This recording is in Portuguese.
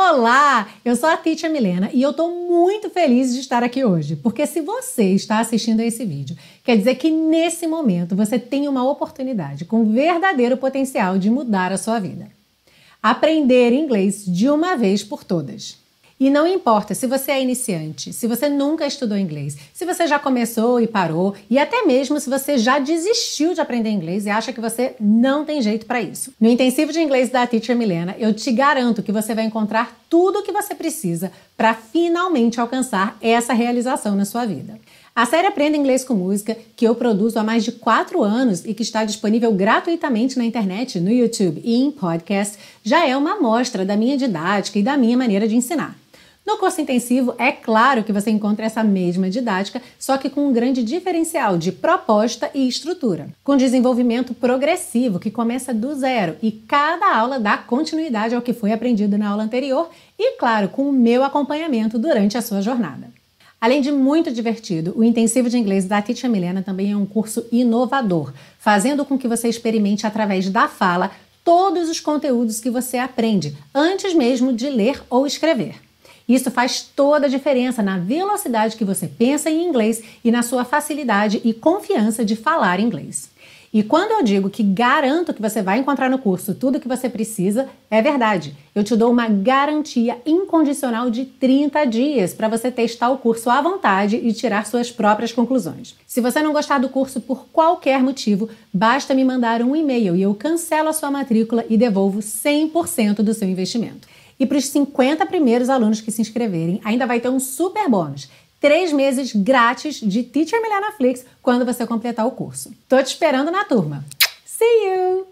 Olá, eu sou a Teacher Milena e eu tô muito feliz de estar aqui hoje, porque se você está assistindo a esse vídeo, quer dizer que nesse momento você tem uma oportunidade com verdadeiro potencial de mudar a sua vida. Aprender inglês de uma vez por todas. E não importa se você é iniciante, se você nunca estudou inglês, se você já começou e parou, e até mesmo se você já desistiu de aprender inglês e acha que você não tem jeito para isso. No intensivo de inglês da Teacher Milena, eu te garanto que você vai encontrar tudo o que você precisa para finalmente alcançar essa realização na sua vida. A série Aprenda Inglês com Música, que eu produzo há mais de 4 anos e que está disponível gratuitamente na internet, no YouTube e em podcast, já é uma amostra da minha didática e da minha maneira de ensinar. No curso intensivo, é claro que você encontra essa mesma didática, só que com um grande diferencial de proposta e estrutura, com desenvolvimento progressivo que começa do zero e cada aula dá continuidade ao que foi aprendido na aula anterior e, claro, com o meu acompanhamento durante a sua jornada. Além de muito divertido, o Intensivo de Inglês da Teacher Milena também é um curso inovador, fazendo com que você experimente através da fala todos os conteúdos que você aprende, antes mesmo de ler ou escrever. Isso faz toda a diferença na velocidade que você pensa em inglês e na sua facilidade e confiança de falar inglês. E quando eu digo que garanto que você vai encontrar no curso tudo o que você precisa, é verdade. Eu te dou uma garantia incondicional de 30 dias para você testar o curso à vontade e tirar suas próprias conclusões. Se você não gostar do curso por qualquer motivo, basta me mandar um e-mail e eu cancelo a sua matrícula e devolvo 100% do seu investimento. E para os 50 primeiros alunos que se inscreverem, ainda vai ter um super bônus. 3 meses grátis de Teacher Milena Flix quando você completar o curso. Tô te esperando na turma. See you!